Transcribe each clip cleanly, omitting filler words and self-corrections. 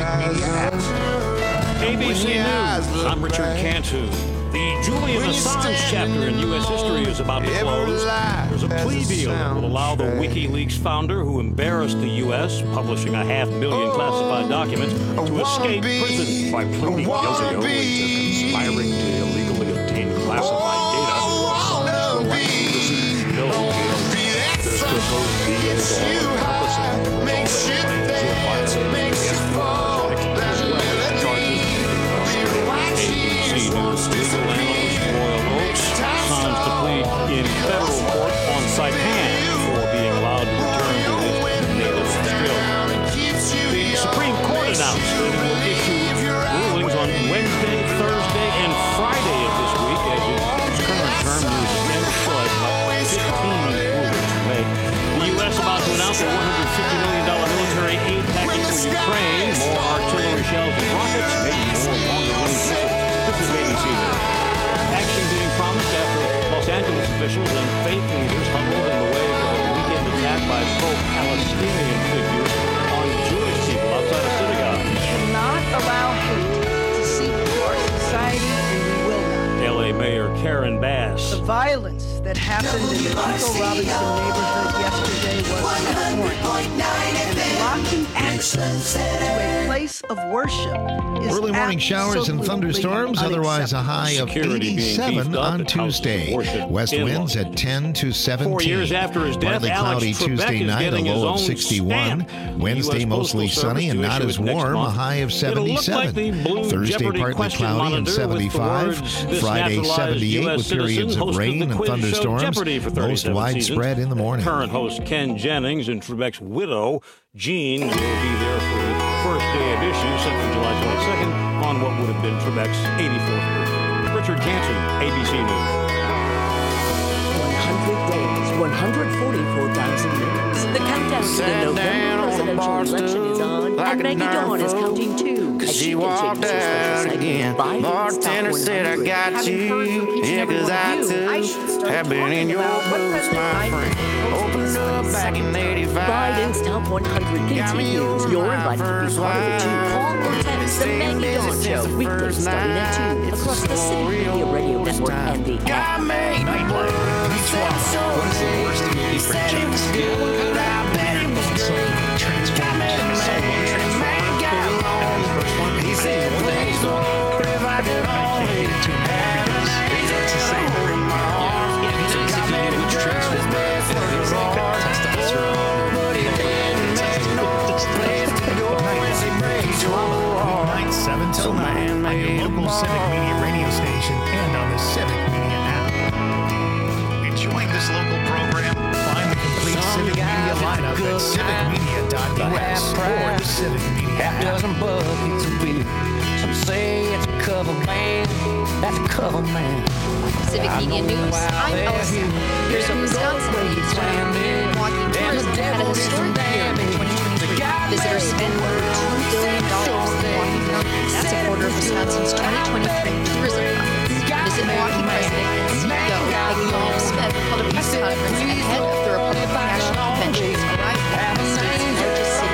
ABC News, I'm Richard Cantu. The Julian Assange chapter in U.S. history is about to close. There's a plea deal that will allow the WikiLeaks founder who embarrassed the U.S., publishing 500,000 classified documents, to escape prison by pleading guilty only to conspiring to illegally obtain classified data. This proposed deal is all encompassing. In federal court on Saipan for being allowed to return to his native Australia. The Supreme Court announced that it will issue rulings on Wednesday, Thursday, and Friday of this week as its current term nears its end. Still has about 15 rulings to make. The U.S. about to announce a $150 million military aid package for Ukraine, more artillery shells and rockets, maybe more longer-range missiles. This is ABC News. Action being promised after Los Angeles officials and faith leaders humbled in the wake of a weekend attack by pro-Palestinian figures on Jewish people outside a synagogue. We cannot allow hate to seep into our society, and we will not. L.A. Mayor Karen Bass. The violence that happened in the Pico Robinson neighborhood yesterday was abhorrent, and blocking access to a place of worship is early morning showers and thunderstorms, otherwise a high of 87 on Tuesday. West winds at 10 to 17. 4 years after his death, partly cloudy Alex Trebek Tuesday night, a low of 61. Wednesday mostly sunny and not as warm, a high of 77. Thursday partly cloudy and 75. Friday 78 with periods of rain and thunderstorms, most widespread in the morning. Current host Ken Jennings and Trebek's widow, Jean, will be there for the first day of issue, set for July 22nd, on what would have been Trebek's 84th birthday. Richard Cantu, ABC News. 100 days, 144,000 minutes. The countdown to the November presidential election is on, and Maggie Dawn is counting too. She walked out again. Bartender said, I got you. Yeah, cause I too have been in your boots, my friend. Opened up back in 85. Biden's Top 100 continues. You're invited to be part of it too. Call or text the Maggie Dawn Show, weekdays starting at 2 across the Civic Media Radio Network and the app. Nightlife. What is the worst movie franchise? Transformers. And the first one, he said, what the hell is going on? I hated too many because it's the same thing. If you get which Transformers, it's like a testosterone. Weeknight 7 till 9 on your local Civic Media radio station and on the Civic Media app. Enjoying this local program? Find the complete Civic Media lineup at civicmedia.us or the Civic Media app. Dozen buckets of beer. Some say it's a cover band. That's a cover man. Civic Media News, I'm Allison. Here's what Wisconsin needs to know. Walking tourism had a historic year in 2023. Visitors spent over $2 billion in Milwaukee County. That's a quarter of Wisconsin's 2023 tourism profits. Visit Milwaukee President and CEO William Smith held a press conference ahead of the Republican National Convention's arrival in the state's largest city.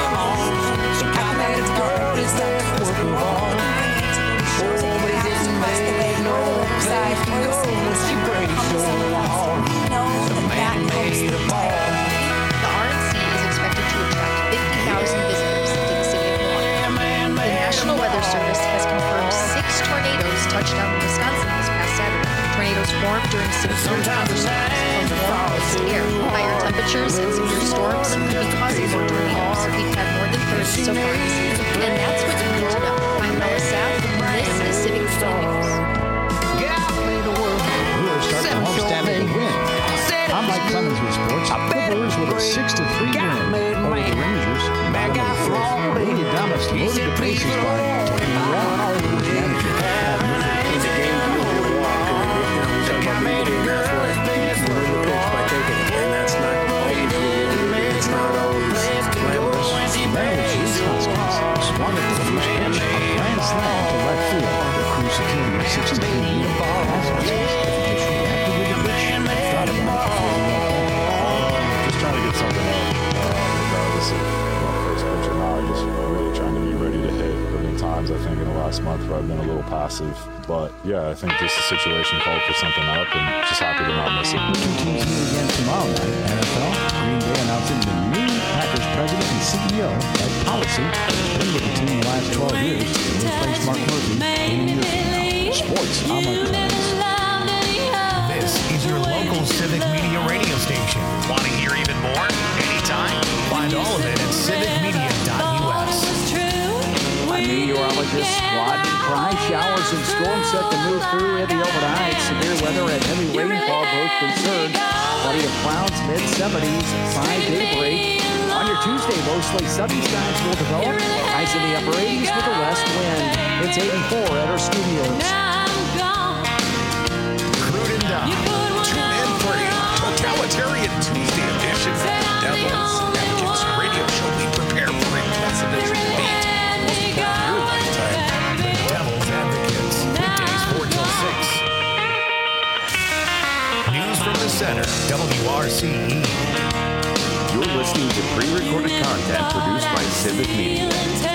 The RNC is expected to attract 50,000 visitors to the city of Milwaukee. The National Weather Service has confirmed 6 tornadoes touched down in Wisconsin this past Saturday. Tornadoes formed during severe thunderstorms from warm moist air. Higher temperatures and severe storms could be causing more tornadoes. We've had more than 30 so far this season. And that's what you need to know. I'm Mella South, and this is Civic Media News. Brewers start the homestand with a win. I'm Mike Clemens with sports. The Brewers with a 6-3 win over the Rangers. Bottom of the fourth. Willie Adames loaded the bases by taking the run. Brewers manager. It's a game to walk. By taking it, and that's not always it's not always glamorous. Mariners Wisconsin swung at the first pitch. A grand slam to left field. The Crews secured a 6-3 lead. Just trying to get something out. times, I think, in the last month where I've been a little passive. But, yeah, I think just the situation called for something up, and just happy to not miss it. Two teams meet again tomorrow night. NFL, Green Bay announcing the new Packers president and CEO. That policy has been with the team the last 12 years. They replaced Mark Murphy 80 years from now. Sports, I'm Mike Clemens. This is your local Civic Media radio station. Want to hear even more? Anytime. Find all of it at civicmedia.us. I'm meteorologist Rodney Pry. Showers and storms set to move through in the overnight. Severe weather and heavy rainfall both concerns. Plenty of clouds, mid-70s by daybreak. On your Tuesday, mostly sunny skies will develop. Highs in the upper 80s with a west wind. It's 84 at our studios. Crude and Down. Tune in for a totalitarian Tuesday edition of the Devil's Advocates radio show. We prepare for a presidential debate. Most important your lifetime. The Devil's Advocates. Weekdays 4 till 6. News from the center. WRCE. You're listening to pre-recorded content produced by Civic Media.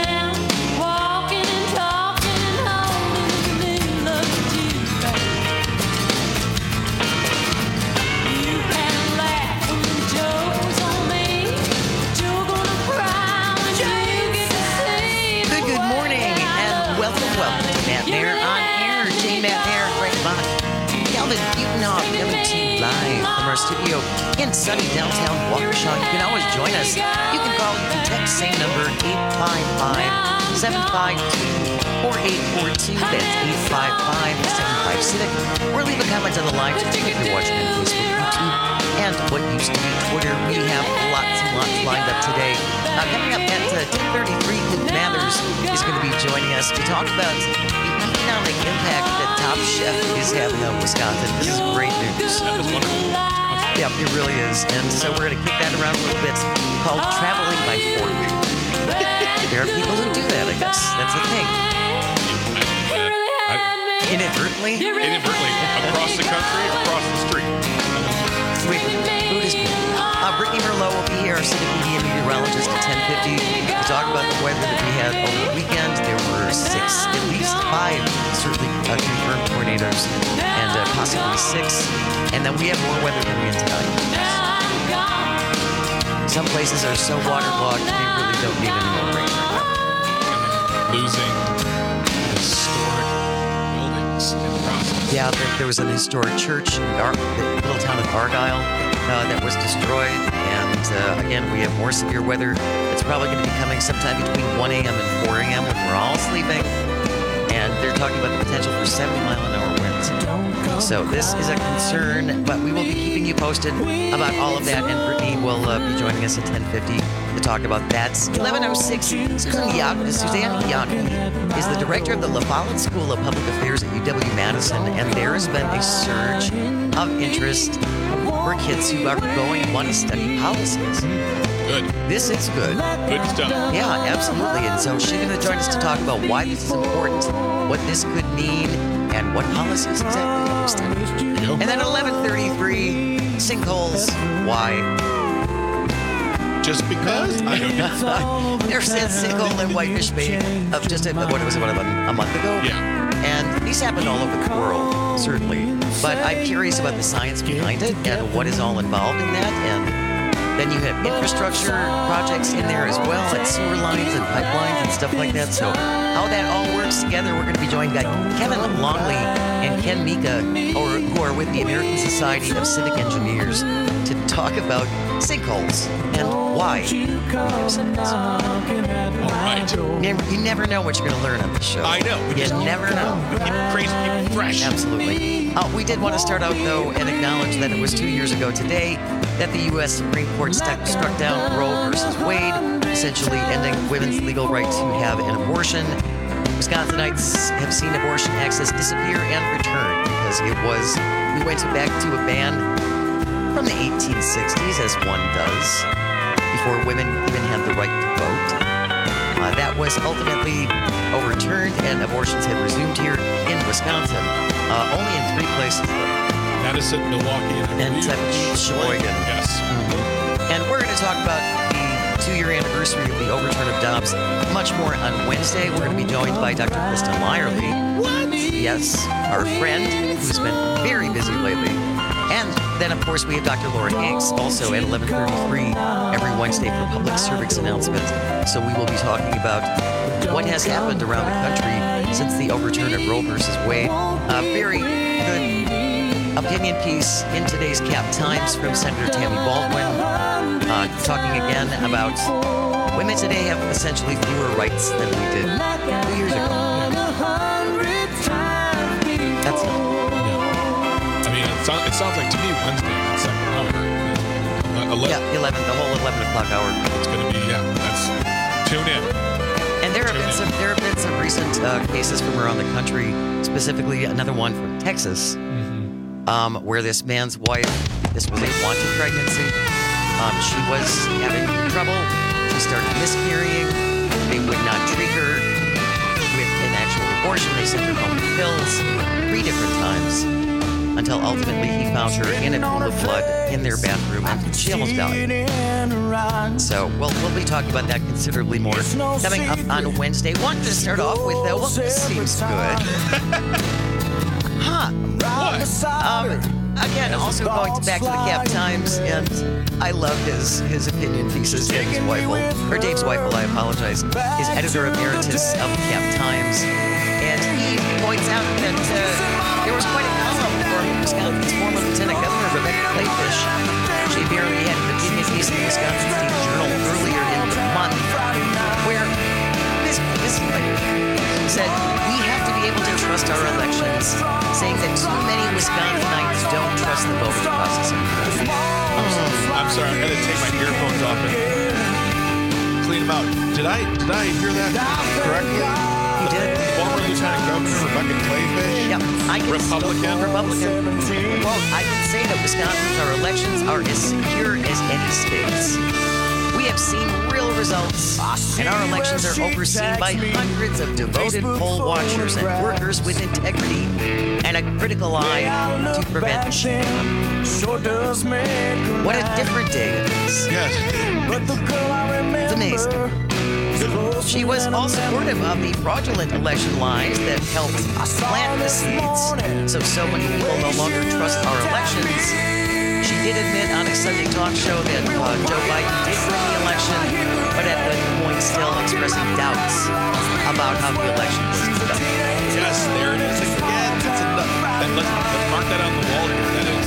Good morning and welcome to Matt Mayer on air. J. Matt Mayer, Greg Bach, Calvin Butenhoff coming to you live from our studio in sunny downtown Waukesha. You can always join us. You can call, you can text, same number, 855-752-4842. That's 855-75-CIVIC. Or leave a comment on the live stream if you're watching on Facebook, YouTube, and what used to be Twitter. We have lots and lots lined up today. Coming up at 10:33, Luke Mathers is going to be joining us to talk about the economic impact that Top Chef is having on Wisconsin. This is great news. That is wonderful. Yeah, it really is. And so we're going to kick that around a little bit, called Traveling by Fork. There are people who do that, I guess. That's the thing. Inadvertently? Inadvertently. Across the country, across the street. Wait, who is Brittany Merlot will be here, our Civic Media meteorologist at 10:50 to talk about the weather that we had over the weekend. There were at least five, certainly confirmed tornadoes, and possibly 6. And then we have more weather coming in tonight. Some places are so waterlogged, they really don't need any more rain right now. Losing historic buildings in the process. Yeah, there was an historic church in the little town of Argyle that was destroyed. And again, we have more severe weather. It's probably going to be coming sometime between 1 a.m. and 4 a.m. when we're all sleeping. And they're talking about the potential for 70-mile-an-hour winds. So this is a concern, but we will be keeping you posted about all of that. And Brittany will be joining us at 10:50 to talk about that. 11:06. Suzanne Yaki is the director of the La Follette School of Public Affairs at UW-Madison, and there has been a surge of interest for kids who are want to study policies. Good. This is good. Good stuff. Yeah, absolutely. And so she's going to join us to talk about why this is important, what this could mean, and what policies exactly they're studying. And then 11:33, sinkholes. Why? Just because? I don't know. There's that sinkhole in Whitefish Bay of just a month ago? Yeah. And these happen all over the world, certainly. But I'm curious about the science behind it and what is all involved in that. And then you have infrastructure projects in there as well, like sewer lines and pipelines and stuff like that. So how that all works together, we're going to be joined by Kevin Longley and Ken Mika, who are with the American Society of Civic Engineers, to talk about sinkholes and why we have sinkholes. All right. You never know what you're going to learn on this show. I know. You never know. Keep it crazy, keep it fresh. Absolutely. We did want to start out, though, and acknowledge that it was 2 years ago today that the U.S. Supreme Court struck down Roe versus Wade, essentially ending women's legal right to have an abortion. Wisconsinites have seen abortion access disappear and return because we went back to a ban from the 1860s, as one does, before women even had the right to vote. That was ultimately overturned, and abortions have resumed here in Wisconsin, only in 3 places, though. Madison, Milwaukee, and Sheboygan. Yes. Mm-hmm. And we're going to talk about the 2-year anniversary of the overturn of Dobbs. Much more on Wednesday. We're going to be joined by Dr. Kristen Lyerly. What? Yes, our friend who's been very busy lately. And then, of course, we have Dr. Laura Hanks, also at 11:33 every Wednesday for public service announcements. So we will be talking about what has happened around the country since the overturn of Roe versus Wade. A very good opinion piece in today's Cap Times from Senator Tammy Baldwin, talking again about women today have essentially fewer rights than we did 2 years ago. That's not. I mean, it sounds like to me Wednesday, that second hour. Yeah, 11, the whole 11 o'clock hour. It's going to be, that's, tune in. And there have been some recent cases from around the country, specifically another one from Texas, where this man's wife, this was a wanted pregnancy. She was having trouble. She started miscarrying. They would not treat her with an actual abortion. They sent her home with pills 3 different times until ultimately he found her in a pool of blood in their bathroom and she almost died. So we'll be talking about that considerably more coming up on Wednesday. Wanted to start off with, well, this seems good. Again, also going back to the Cap Times, and I love his opinion pieces. Dave's Weifel, I apologize, is editor emeritus of the Cap Times, and he points out that there was quite a column for Wisconsin's former Lieutenant Governor Rebecca Clayfish. She apparently had an opinion piece in the Wisconsin State Journal earlier in the month, where this said, we have to be able to trust our elections, saying that too many Wisconsinites don't trust the voting process. I'm sorry, I had to take my earphones off and clean them out. Did I hear that correctly? You did. Former Lieutenant Governor Rebecca Clayfish? Yeah. Republican. Well, I can say that Wisconsin's, our elections are as secure as any states. We have seen real results, and our elections are overseen by hundreds of devoted poll watchers and workers with integrity and a critical eye to prevention. What a different day it is. Yes. It's amazing. She was all supportive of the fraudulent election lies that helped plant the seeds, so many people no longer trust our elections. She did admit on a Sunday talk show that Joe Biden did win the election, but at the point still expressing doubts about how the election was conducted. Yes, there it is again. That's enough. Let's mark that on the wall here. That is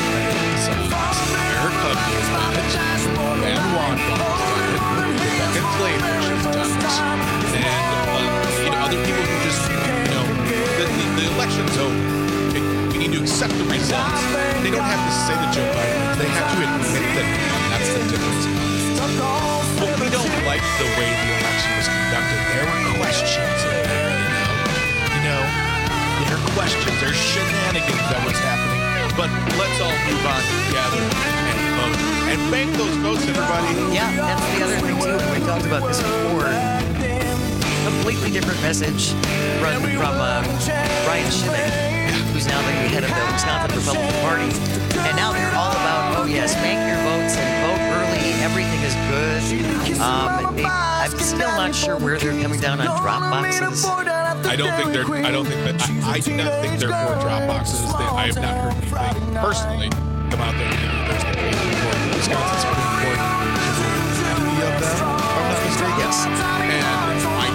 America has done it. Van Wandel has done it. Rebecca Clayfish has done it. And other people who just, the election's over. We need to accept the results. They don't have to say that Joe Biden. They have to admit that that's the difference. But we don't like the way the election was conducted. There were questions in there, there are questions. There's shenanigans that was happening. But let's all move on together and vote. And bank those votes, everybody. Yeah, that's the other thing, too. We talked about this before. Completely different message from Ryan Shimmick, who's now the head of the Wisconsin Republican Party. And now they're all about, oh yes, bank your votes and vote early. Everything is good. I'm still not sure where they're coming down on drop boxes. I do not think they're for drop boxes. I have not heard anything personally come out there. There's the Wisconsin Supreme Court. Three of them, if I'm not mistaken. Yes. And I do not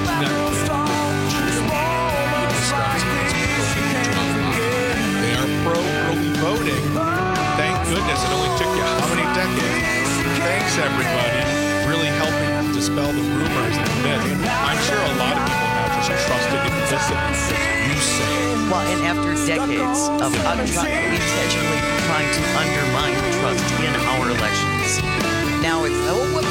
they are pro early voting. Thank goodness it only took you how many decades? Thanks everybody. Really helping dispel the rumors and myths. I'm sure a lot of people now just trusted implicitly you say. Well, and after decades of intentionally trying to undermine trust in our elections, now it's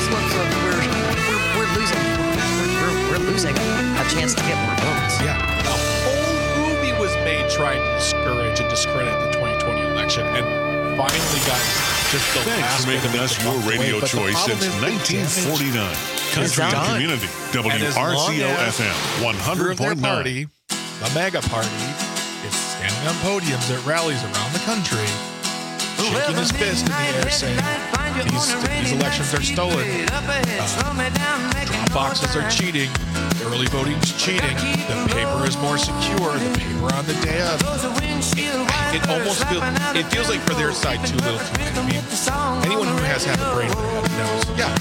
we're losing a chance to get more votes. Yeah, a whole movie was made trying to discourage and discredit the 2020 election, and finally got just the last Thanks for making us your radio choice since 1949. Country and Community, WRCO FM, 100.9. The MAGA Party is standing on podiums at rallies around the country, shaking his fist in the air saying, these elections are stolen. Drop boxes are cheating. Early voting's cheating. The paper is more secure. The paper on the day of. It almost feels like for their side too little. I mean, anyone who has had a brain in their head knows. Yeah,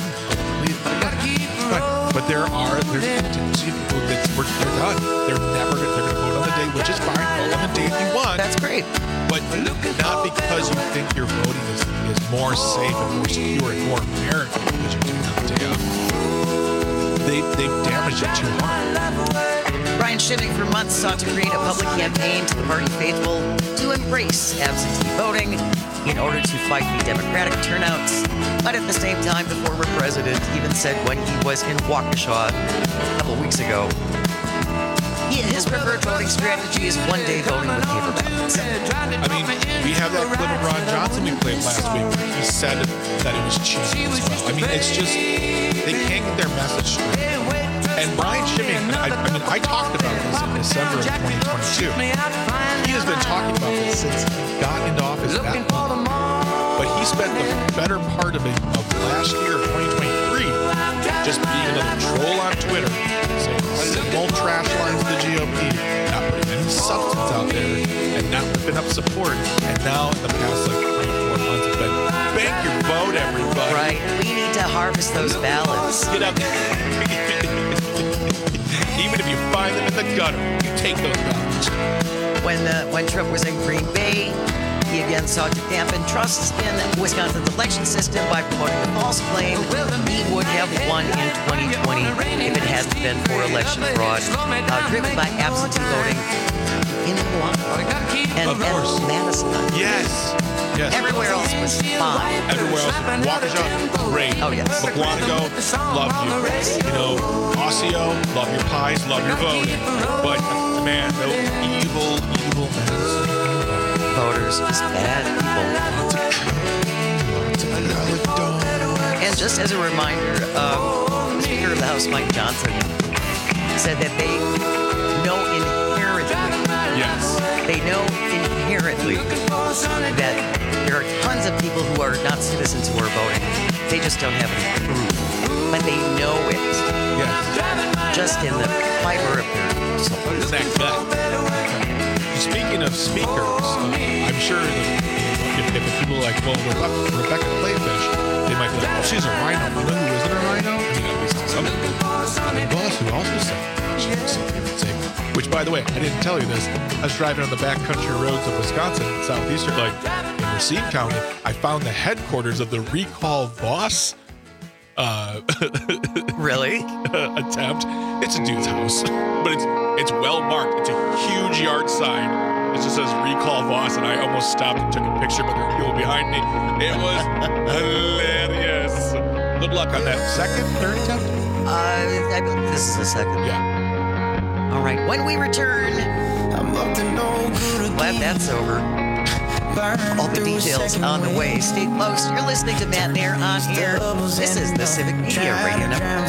but there's a tendency of people they're done. They're going to vote on the day, which is fine. Vote on the day if you want. That's great. But not because you think your voting is more safe and more secure and more American because you're doing it on the day of. They've damaged it too hard. Brian Schimming for months sought to create a public campaign to the party faithful to embrace absentee voting in order to fight the Democratic turnouts. But at the same time, the former president even said when he was in Waukesha a couple weeks ago, his preferred voting strategy is one-day voting with paper ballots. I mean, we have that clip of Ron Johnson we played last week. He said that it was cheating as well. I mean, it's just, they can't get their message straight. And Brian Schimming, I talked about this in December of 2022. He has been talking about this since he got into office that month. But he spent the better part of last year, 2023, just being another troll on Twitter, saying simple trash lines to the GOP, not putting any substance out there, and not whipping up support. And now, in the past 3 or 4 months, it's been, bank your vote, everybody. Right. We need to harvest those ballots. Get up. Even if you find them in the gutter, you take those ballots. When Trump was in Green Bay, he again sought to dampen trust in Wisconsin's election system by promoting the false claim he would have won in 2020 if it hadn't been for election fraud, driven by absentee voting in Milwaukee and Madison. Yes. Everywhere else was fine. Everywhere else, Waukesha, great. Oh, yes. McWanago, love you. You know, Osseo, love your pies, love your voting. But, man, those evil men. Voters, just bad people. And just as a reminder, Speaker of the House Mike Johnson said that they know inherently that there are tons of people who are not citizens who are voting. They just don't have any proof, but they know it. Yes. Just in the fiber of their soul. That gut. Speaking of speakers, I'm sure that if people like, well, Rebecca Playfish, they might be like, oh, she's a rhino. You know who isn't a rhino? I mean, at least some people. The boss who also said she was something. Which, by the way, I didn't tell you this. I was driving on the backcountry roads of Wisconsin, southeastern, in Racine County. I found the headquarters of the Recall Boss really? attempt. It's a dude's house, but it's well marked. It's a huge yard sign. It just says Recall Boss, and I almost stopped and took a picture, but there were people behind me. It was hilarious. Good luck on that third attempt? I believe this is the second. Yeah. All right. When we return, glad that's over. All the details on the way. Stay close. You're listening to Matt Nair on air. This is the Civic Media Radio Network.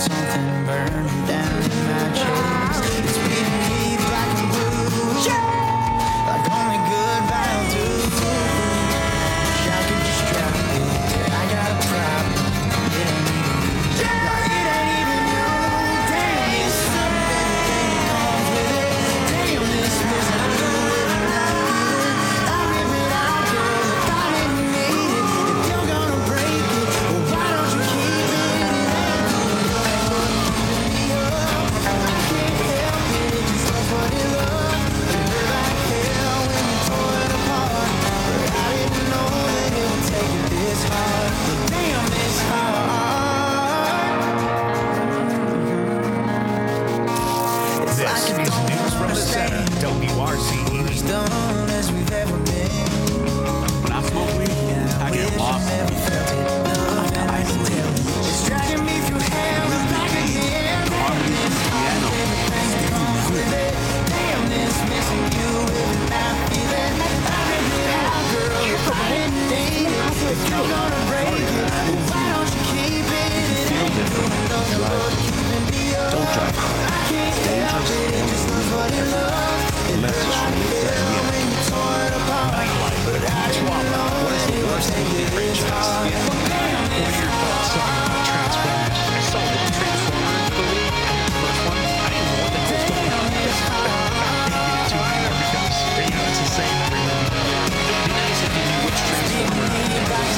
What is the worst thing in the franchise? What are your thoughts on Transformers? I saw one Transformers movie, the first one. I didn't know what the hell was going on. I can't get into it anymore because, it's the same every movie. It'd be nice if you knew which Transformer that's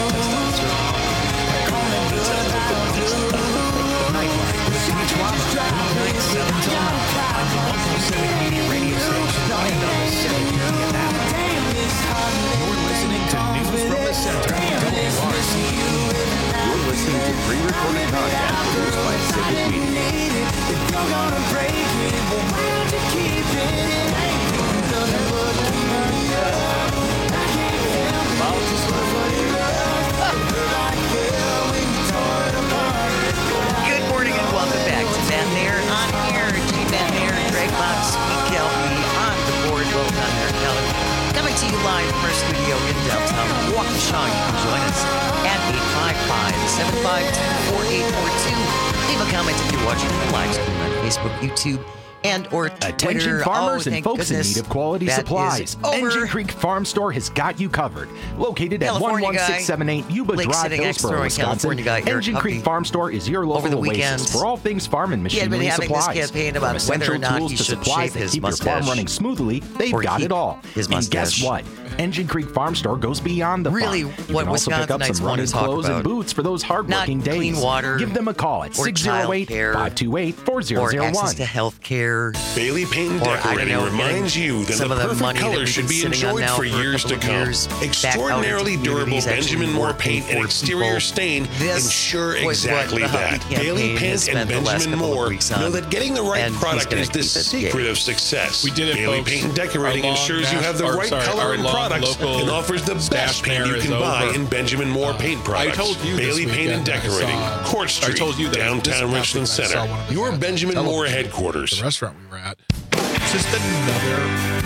Nightlight with Denise Roberts, weeknights 7 till 9 on the local Civic Media radio station and on the Civic Media app. You're listening to News from the Center, WRCE. You're listening to pre-recorded content produced by Civic Media. If you're gonna break it, then why don't you keep it? Good morning and welcome back to Van Mayer on air. G. Van Mayer, Greg Fox, Pete Kelby on the board. Well done there, Kelly. Coming to you live from our studio in downtown Waukesha. You can join us at 855-752-4842. Leave a comment if you're watching the live stream on Facebook, YouTube, and or Twitter. Attention farmers and folks in goodness, need of quality that supplies. is over. Engine Creek Farm Store has got you covered. Located at California 11678 Yuba Lake Drive, City, Hillsboro, California Wisconsin. guy, Eric Engine Creek Huffey. Farm Store is your local Over the oasis weekend, for all things farm and he had been machinery having this supplies. campaign about From whether or essential not tools he to should supplies shave that his keep your farm mustache. running smoothly, they've Or got keep it all. his And guess mustache. what? Engine Creek Farm Store goes beyond the Really, farm. You what can also pick up Wisconsinites some want to running talk clothes about. and boots for those hardworking Not days. clean water Give them a call at or 608-528-4001. or access to health care. Bailey Paint and Or, I Decorating don't know, reminds you that some the of the perfect money that color we've should been be sitting on enjoyed now for for a years couple to of come. years back out Extraordinarily into durable communities, actually Benjamin Moore working paint and for exterior people. stain This ensure was what exactly the Huffy that. campaign Bailey has Paint and spent the last Benjamin couple of Moore weeks on, know that getting the right and he's product gonna is the keep it. secret Yeah. of success. We did it, Bailey folks. Paint and Decorating Our long ensures you have the our right color and long products local and offers the best stash paint you fair can is buy over. in Benjamin Moore paint products. I told you Bailey this Paint and weekend I Decorating, saw- Court Street, I told you that downtown this Richland past week I Center. saw one of Your the Benjamin Moore television, headquarters. The restaurant we were at. Just another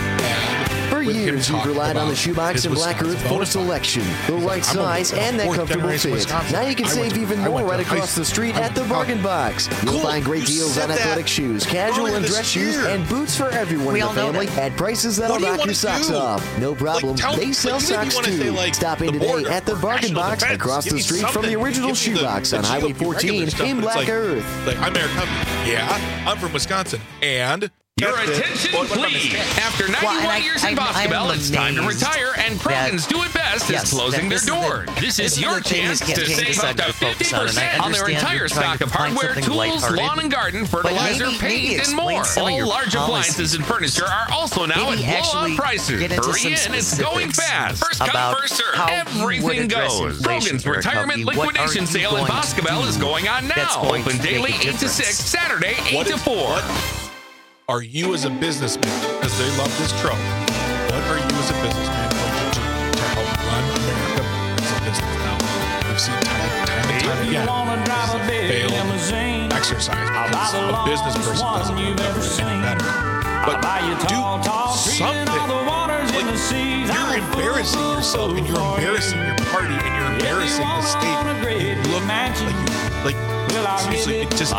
For with him years, you've talking relied on the about shoebox his and Black Wisconsin Earth for bonus selection, the right size, and that comfortable fit. Now you can save even more right across the street at the Bargain Box. You'll find great deals on athletic shoes, casual and dress shoes, and boots for everyone in the family at prices that'll knock your socks off. No problem. They sell socks too. Stop in today at the Bargain Box across the street from the original shoebox on Highway 14 in Black Earth. Like, I'm Eric Huffey. Yeah, I'm from Wisconsin. And your attention, please. After 91 years in basketball, it's time to retire, and Krogan's Do It Best is closing their doors. This is your chance to save up to 50% on their entire stock of hardware, tools, lawn and garden, fertilizer, paint, and more. All large appliances and furniture are also now at blowout prices. Hurry in, it's going fast. First come, first serve. Everything goes. Krogan's retirement liquidation sale in Boscobel is going on now. Open daily 8 to 6, Saturday 8 to 4. are you as a businessman, because they love this trope, what are you as a businessman going to do to help run America as a business now? We've seen time and time again this is a failed exercise because a business person doesn't know any better. But do something. Like, you're embarrassing yourself, and you're embarrassing your party, and you're embarrassing the state. You look like seriously, it just, I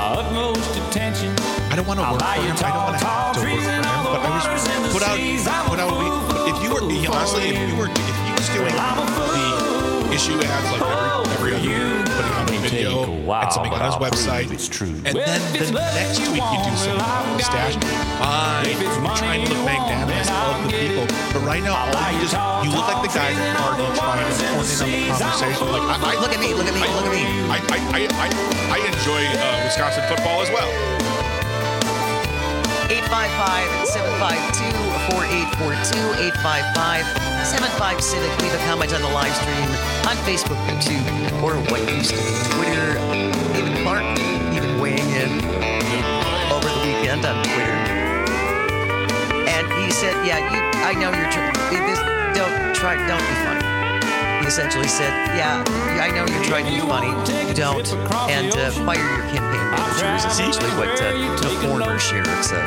don't want to work for him. I don't want to have to work for him. But I was put out. If you were honestly, if he was doing the issue ads like every other week, putting out a video and something on his website, and then the next week you do something stash. Fine, you're trying to look magnanimous to all of the people, but right now you look like the guy in the party trying to horn in on the conversation. Like look at me. I enjoy Wisconsin football as well. 855-752-4842, 855-75-CIVIC. Leave a comment on the live stream on Facebook, YouTube, or what used to be Twitter. David Clark even weighing in over the weekend on Twitter. And he said, I know you're don't be funny. He essentially said, I know you're trying to be funny, don't, and fire your campaign managers, essentially what the former sheriff said.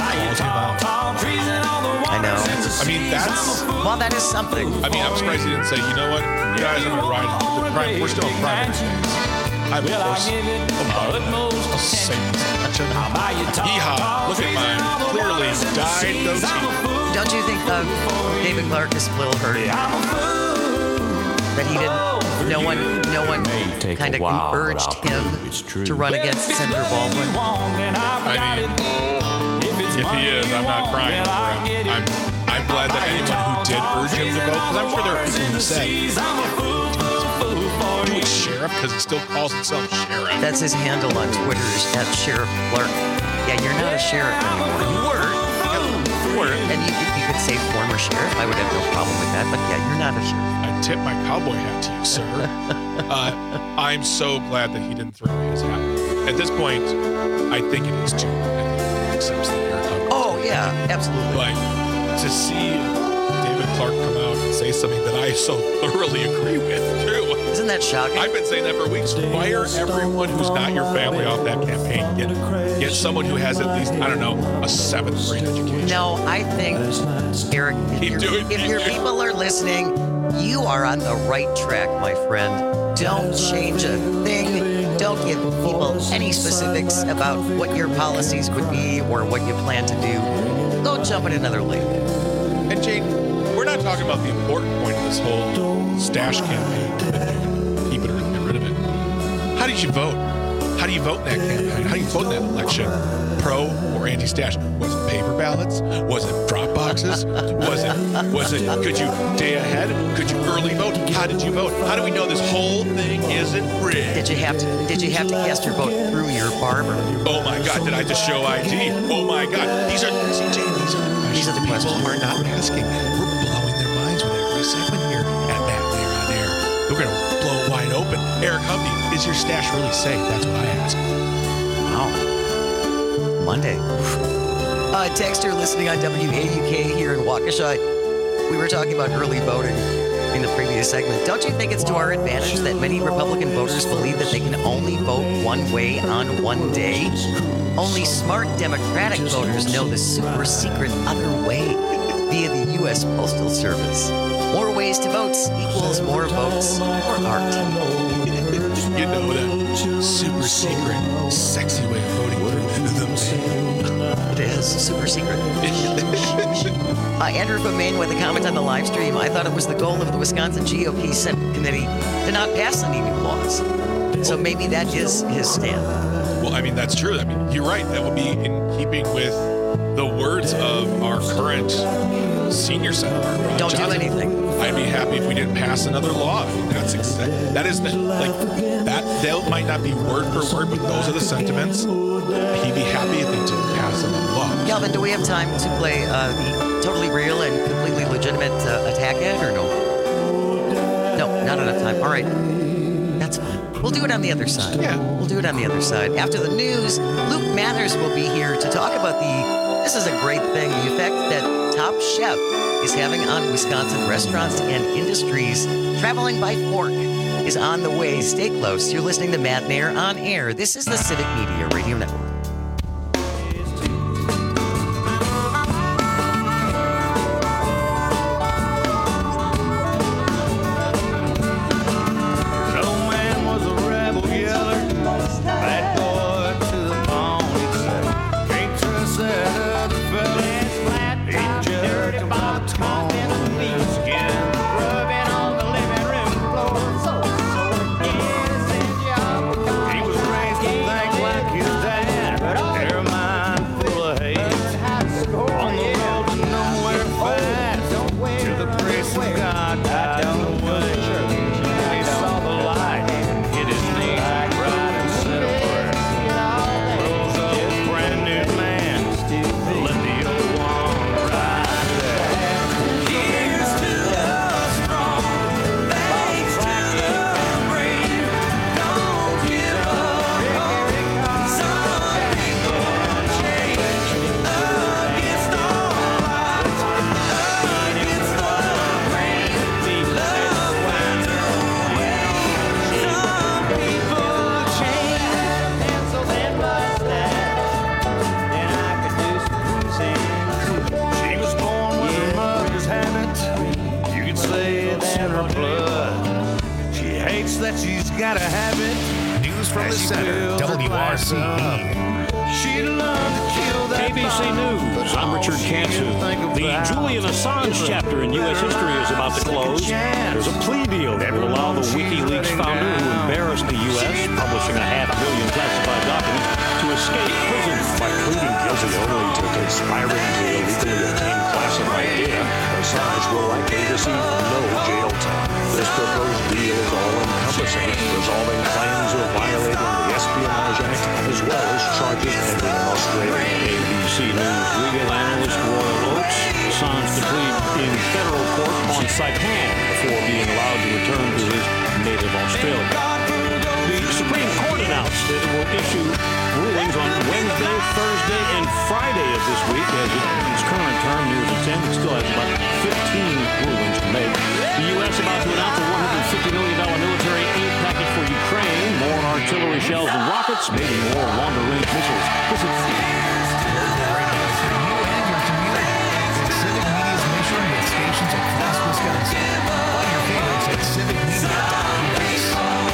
I know. I mean, that is something. I mean, I'm surprised he didn't say, you know what, you guys are going to ride. We're still in primary days. I will, of course, I'll say yeehaw, look at mine. Clearly dyed goatee. Don't you think David Clark is a little hurt that he didn't No one kind of urged him to run against Senator Baldwin. I mean, if he is, I'm not crying for him. I'm glad that anyone who did urge him to vote, because I'm sure there are people who said, do it, Sheriff, because he still calls himself Sheriff. That's his handle on Twitter, at Sheriff Clark. Yeah, you're not a sheriff anymore. You were. And you could say former sheriff. I would have no problem with that, but yeah, you're not a sheriff. I tip my cowboy hat to you, sir. I'm so glad that he didn't throw away his hat. At this point, I think it is too. I think he accepts the haircut. Oh, yeah, absolutely. But to see David Clark come out and say something that I so thoroughly agree with, too. Isn't that shocking? I've been saying that for weeks. Fire everyone who's not your family off that campaign. Get someone who has at least, I don't know, a 7th grade education. No, I think, Eric, if your people are listening, you are on the right track, my friend. Don't change a thing. Don't give people any specifics about what your policies would be or what you plan to do. Go jump in another lane. And Jane, we're not talking about the important point of this whole stash campaign. Keep it or get rid of it. How did you vote? How do you vote in that campaign? How do you vote in that election? Pro or anti-stash? Was it paper ballots? Was it drop boxes? Was it, could you day ahead? Could you early vote? How did you vote? How do we know this whole thing isn't rigged? Did you have to cast your vote through your barber? Oh my God, did I just show ID? Oh my God. These are the questions people are not asking. We're blowing their minds with every segment here at Matt Mayer on Air. We're going to blow it wide open. Eric Hovde, is your stash really safe? That's what I ask. Wow. Monday. Texter listening on WAUK here in Waukesha. We were talking about early voting in the previous segment. Don't you think it's to our advantage that many Republican voters believe that they can only vote one way on one day? Only smart Democratic voters know the super secret other way via the U.S. Postal Service. More ways to vote equals more votes for our team. You know that super secret, sexy way of voting through the mail. It is super secret. Andrew from Maine with a comment on the live stream. I thought it was the goal of the Wisconsin GOP Senate Committee to not pass any new laws. So maybe that is his stand. Well, I mean, that's true. I mean, you're right. That would be in keeping with the words of our current senior senator, Ron Don't Johnson. do anything. I'd be happy if we didn't pass another law. I mean, that might not be word for word, but those are the sentiments. He'd be happy if they didn't pass another law. Calvin, do we have time to play the totally real and completely legitimate attack ad, or no? No, not enough time. All right. That's fine. We'll do it on the other side. Yeah. We'll do it on the other side. After the news, Luke Mathers will be here to talk about this is a great thing, the effect that Top Chef is having on Wisconsin restaurants and industries. Traveling by Fork is on the way. Stay close. You're listening to Matt Mayer on Air. This is the Civic Media Radio Network. cancer. The Julian Assange chapter in U.S. history is about to close. There's a plea deal that will allow the WikiLeaks founder who embarrassed the U.S., publishing 500,000 classified documents, to escape prison. By pleading guilty only to conspiring to illegally obtain classified data, Assange will likely receive no jail time. This proposed deal is all-encompassing, resolving claims of violating the Espionage Act, as well as charges pending in Australia. ABC News legal analyst Royal Oates. Assange to plead in federal court on Saipan before being allowed to return to his native Australia. The Supreme Court announced that it will issue rulings on Wednesday, Thursday, and Friday of this week. As its current term nears its end, it still has about 15 rulings to make. The U.S. about to announce a $150 million military aid package for Ukraine, more artillery shells and rockets, maybe more longer-range missiles. This is Civic Media's mission with stations across Wisconsin. Find your favorites at civicmedia.us.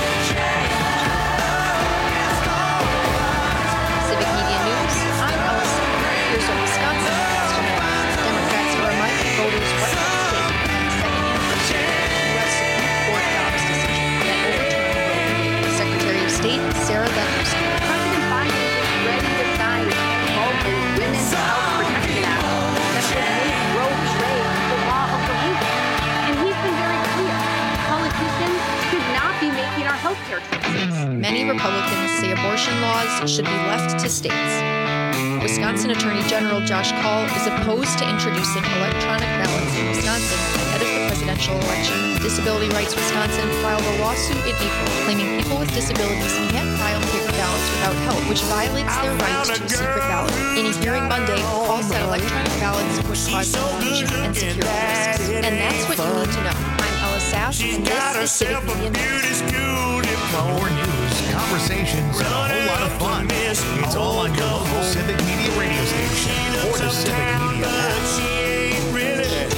Civic Media News, I'm Allison. Here's what Wisconsin has to know. Democrats are reminding voters what the state on the second anniversary of the U.S. Supreme Court Dobbs decision that overturned Roe. Secretary of State Sarah Lederson. President Biden is ready to sign the Women's Health Protection Act that would make Roe v. Wade the law of the week. And he's been very clear. Politicians should not be making our health care choices. Many Republicans say abortion laws should be left to states. Wisconsin Attorney General Josh Kaul is opposed to introducing electronic ballots in Wisconsin ahead of the presidential election. Disability Rights Wisconsin filed a lawsuit in April claiming people with disabilities can't file paper ballots without help, which violates their right to a secret ballot. In a hearing Monday, Kaul said electronic ballots would cause confusion and security risks. And that's what you need to know. I'm Ella Sash, and this is Civic Media News. More news, conversations, and a whole lot of fun. It's all on your local Civic Media radio station or the Civic Media app.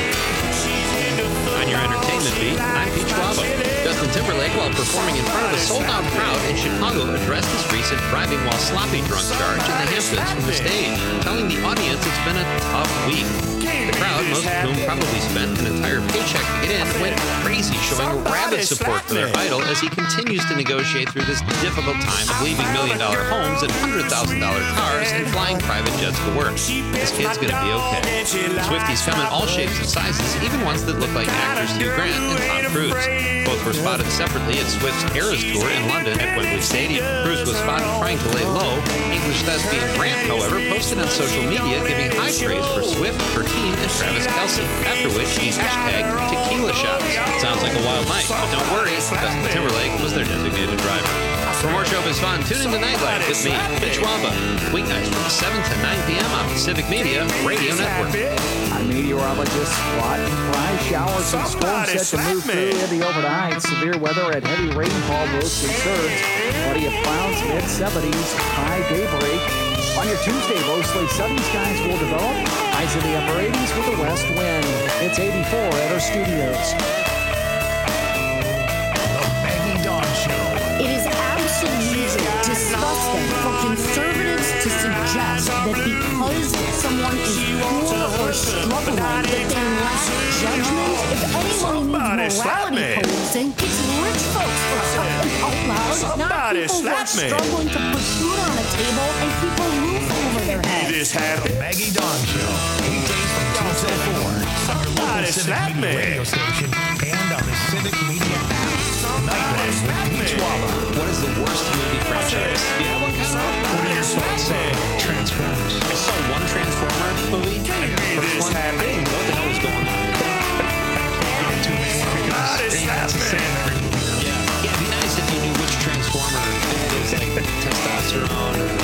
On your entertainment beat, I'm Pete Schwaba. Justin Timberlake, while performing in front of a sold-out crowd in Chicago, addressed his recent driving while sloppy drunk charge in the Hamptons from the stage, telling the audience it's been a tough week. The crowd, most of whom probably spent an entire paycheck to get in, went crazy, showing rabid support for their idol as he continues to negotiate through this difficult time of leaving million-dollar homes and $100,000 cars and flying private jets to work. This kid's gonna be okay. Swifties come in all shapes and sizes, even ones that look like actors Hugh Grant and Tom Cruise. Both were spotted separately at Swift's Eras Tour in London at Wembley Stadium. Cruise was spotted trying to lay low. English thespian Grant, however, posted on social media giving high praise for Swift, her team, and Travis Kelce, after which he hashtagged tequila shots. Sounds like a wild night, but don't worry, Justin Timberlake was their designated driver. For more showbiz fun, tune in to Nightlife with me, Mitch Wamba, weeknights from 7 to 9 p.m. on Civic Media Radio Network. I'm meteorologist Scott Price. Showers and storms set to move through the overnight. Severe weather at heavy rainfall roads and surge. Plenty of clouds, mid-70s, high daybreak. On your Tuesday, mostly sunny skies will develop. Highs in the upper 80s with a west wind. It's 84 at our studios. The Maggie Dawn Show. It is absolutely disgusting for conservatives to suggest that because someone is poor or struggling, that they lack judgment. If anyone needs morality policing, it's rich folks for crying out loud, not people who are struggling to put food on the table and keep a roof over their heads. The Maggie Dawn Show. Weekdays from 2 till 4 on your local Civic Media radio station and on the Civic Media app. Nightlife with Pete Schwaba. What is the worst movie franchise? Yeah, what kind of? What are your thoughts on Transformers? I saw one Transformer movie. First one. I didn't know what the hell was going on. That's the same every movie. Yeah, it'd be nice if you knew which Transformer is like testosterone or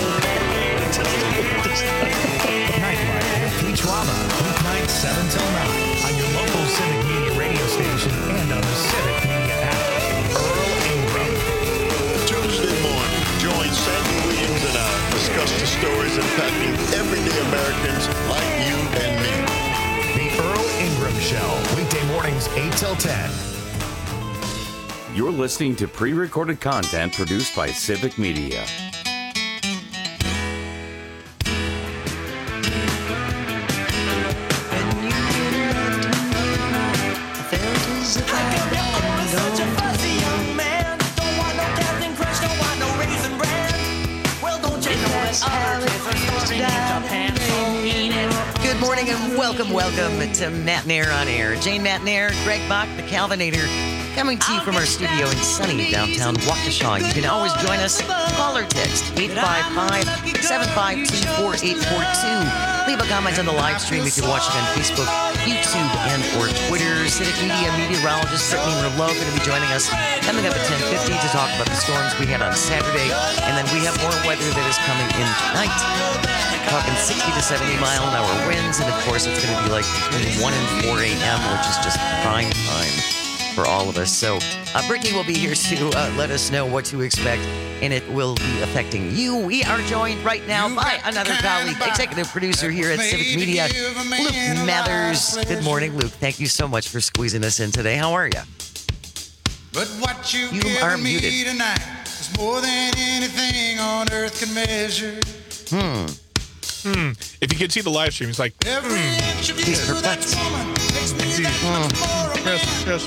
Nightlife with Pete Schwaba. Weeknights 7 till 9 on your local Civic Media radio station and on the Civic Media app. Earl Ingram. Tuesday morning, join Sandy Williams and I discuss the stories impacting everyday Americans like you and me. The Earl Ingram Show. Weekday mornings 8 till 10. You're listening to pre-recorded content produced by Civic Media. morning and welcome to Matt Nair on Air. Jane Matt Nair, Greg Bach, the Calvinator, coming to you from our studio in sunny downtown Waukesha. You can always join us. Call or text 855-752-4842. Leave a comment on the live stream if you're watching on Facebook, YouTube, and or Twitter. Civic Media meteorologist Brittany Merlot going to be joining us coming up at 10:50 to talk about the storms we had on Saturday. And then we have more weather that is coming in tonight. Talking 60 to 70 mile an hour winds. And of course, it's going to be like between 1 and 4 a.m., which is just prime time for all of us. So Brittany will be here to let us know what to expect, and it will be affecting you. We are joined right now by another colleague, executive producer here at Civic Media, Luke Mathers. Good morning, Luke. Thank you so much for squeezing us in today. How are you? But what you are give me muted. tonight is more than anything on earth can measure. If you could see the live stream, it's like, He's perplexed. Yes.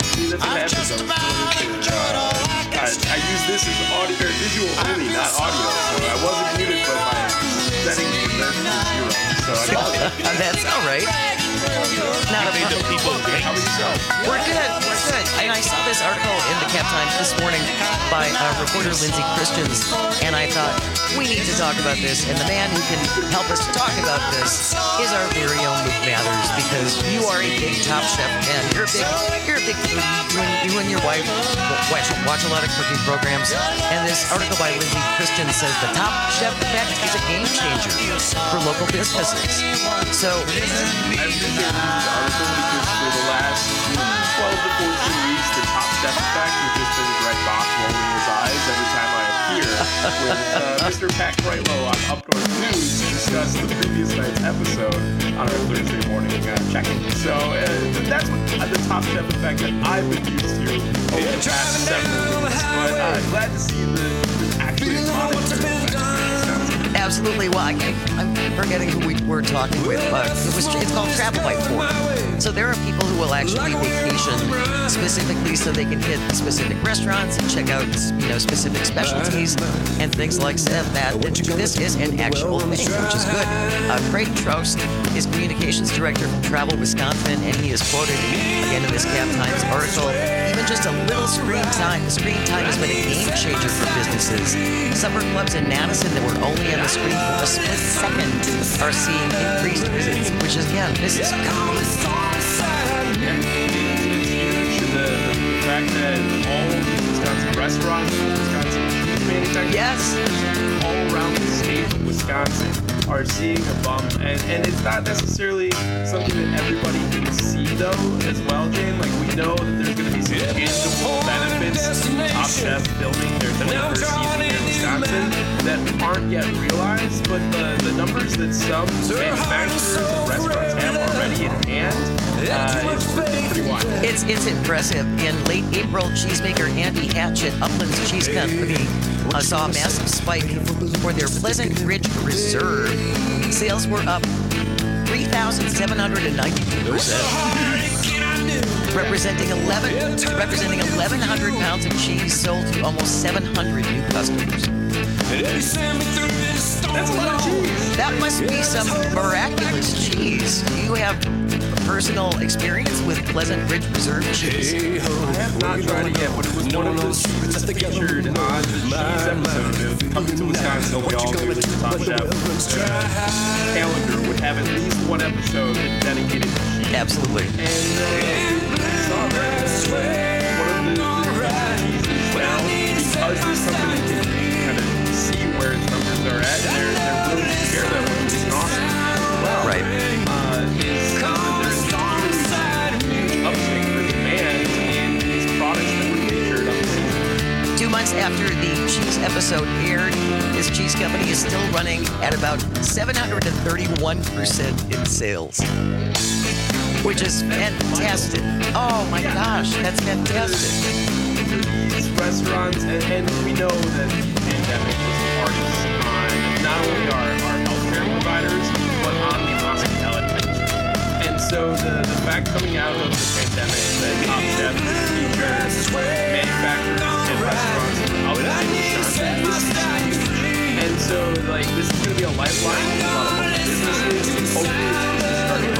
I use this as audio or visual only, not audio. So I wasn't muted, but my settings were there to 0. So I apologize. That's all right. Not a problem. We're good. And I saw this article in the Cap Times this morning by reporter Lindsay Christians, and I thought, we need to talk about this. And the man who can help us talk about this is our very own Luke Mathers, because you are a big Top Chef fan. You're a big foodie. You and your wife watch a lot of cooking programs. And this article by Lindsay Christians says the Top Chef effect is a game changer for local businesses. So I've been reading this article because for the last 12 to 14 weeks, the Top Chef effect has just been Greg Bach rolling his eyes every time I appear with Mr. Pat Kreitlow on Up North News to discuss the previous night's episode on our Thursday morning check-in. So that's what the Top Chef effect that I've been used to over the past several weeks. But glad to see the actually monitored. absolutely. Well, I'm forgetting who we were talking with, but it's called Travel by Ford. So there are people who will actually vacation specifically so they can hit specific restaurants and check out, specific specialties and things like that. This is an actual thing, which is good. Craig Trost is communications director from Travel Wisconsin, and he is quoted again in this Cap Times article. Even just a little screen time has been a game changer for businesses. Supper clubs in Madison that were only on the screen for a split second are seeing increased visits, which is, again, this is the fact that all of the Wisconsin restaurants, Wisconsin cheese manufacturers, all around the state of Wisconsin are seeing a bump, and it's not necessarily something that everybody can see though as well, Jane. Like, we know that there's going to be some tangible benefits to Top Chef filming their 21st season here in Wisconsin that aren't yet realized, but the numbers that some manufacturers and restaurants have already in hand, it's pretty wild. It's impressive. In late April, cheesemaker Andy Hatch at Upland's Cheese Company saw a massive spike for their Pleasant Ridge Reserve. Sales were up 3,792%, representing 1,100 pounds of cheese sold to almost 700 new customers. That's a lot of cheese. That must be some miraculous cheese. Do you have personal experience with Pleasant Ridge Reserve cheese? I have not tried it yet, but it was one of the cheeses featured on the cheese episode of Coming to Wisconsin. We all knew that the Top Chef calendar would have at least one episode dedicated to cheese. Absolutely. And we saw that one of the cheeses now, because there's something that can kind of see where its numbers are at, and they're willing to share that with us. Awesome. Well, right. Is that there's a huge upswing for demand in these products that were featured on the season. 2 months after the cheese episode aired, this cheese company is still running at about 731% in sales, which is fantastic. Oh my gosh, that's fantastic. These restaurants, and we know that the pandemic was hardest on not only our healthcare providers, but on the hospitality industry. And so the fact coming out of the pandemic that Top Chef features manufacturers and restaurants out in Wisconsin, this is huge. And so, this is going to be a lifeline to a lot of local businesses. Hopefully, it's going to start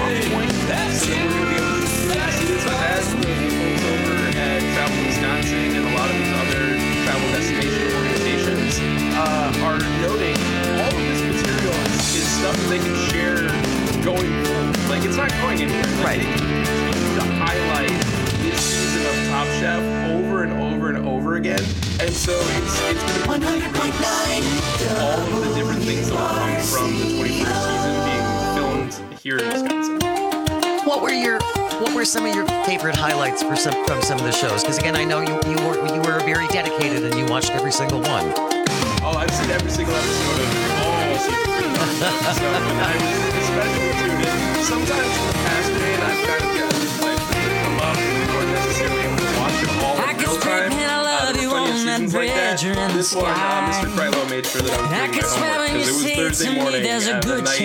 to highlight this season of Top Chef over and over and over again. And so it's going to be really great to see all of the different things that will come from the 21st season being filmed here in Wisconsin. What were some of your favorite highlights from some of the shows? Because again, I know you were very dedicated and you watched every single one. Oh, I've seen every single episode of all season 3. So I was especially tuned in. Sometimes in the past, Jane, I've kind of got these life that come up and we weren't necessarily able to watch it all in real time. There's plenty of seasons like that. This one, Mr. Krylo made sure that I was doing my homework because it was Thursday morning and the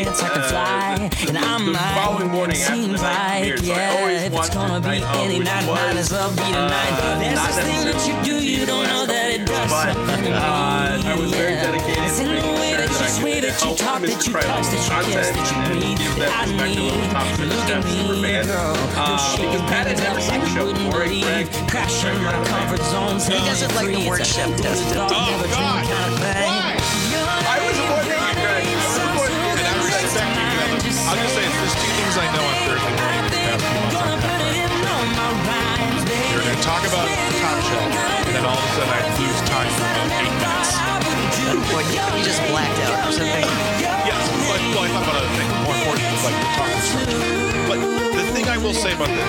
following morning after the night premiered. So I always watched the night of, which was not necessarily but I was very dedicated to making sure that I could help Mr. Krylo with content and give that perspective of the Top Chef super fan. Because Pat had never seen the show before, and Greg, He doesn't like the word chef tested. Oh, God. Why? I was avoiding you, Greg. And I respect you. I'll just say there's two things I know on Thursday morning this past few months on Pepper. You're going to talk about Top Chef, and then all of a sudden I lose time for about 8 minutes. Well, you just blacked out or something? Yes, but well, I thought about other things. More important, like the talking structure. But the thing I will say about this,